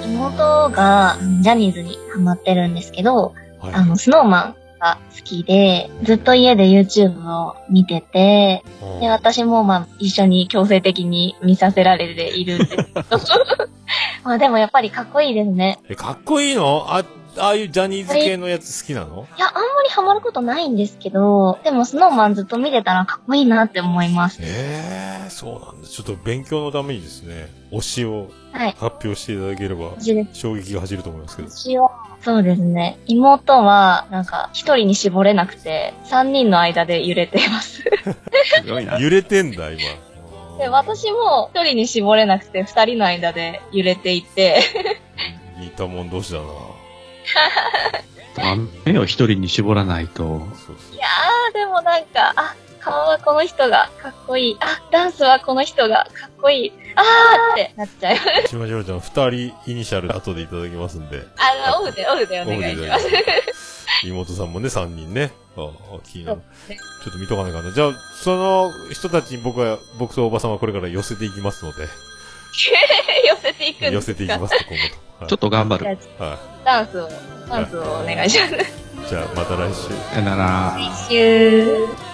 妹がジャニーズにハマってるんですけど、 はい。 スノーマンが好きで、ずっと家で YouTube を見てて、で、私も一緒に強制的に見させられているんですけど。でもやっぱりかっこいいですね。 かっこいいの？ああいうジャニーズ系のやつ好きなの？ いや、あんまりハマることないんですけど、でもスノーマンずっと見てたらかっこいいなって思います。 そうなんだ。ちょっと勉強のためにですね、推しを発表していただければ、衝撃が走ると思いますけど。 推しは、そうですね。妹は、一人に絞れなくて、三人の間で揺れています。 すごいな。 揺れてんだ、今。 で、私も一人に絞れなくて、二人の間で揺れていて。 似たもん同士だな。 目を一人に絞らないと。 いやー、でも顔はこの人がかっこいい。ダンスはこの人がかっこいい。ってなっちゃう。 しましろちゃん、二人イニシャル後でいただきますんで。 オフでお願いします。 妹さんもね、三人ね。気になる。ちょっと見とかないかな。じゃあ、その人たちに僕とおばさんはこれから寄せていきますので。 寄せていくんですか？ 寄せていきますと、今後と。 ちょっと頑張る。 はい。ダンスをお願いします。 じゃあ、また来週。 さよなら。 来週。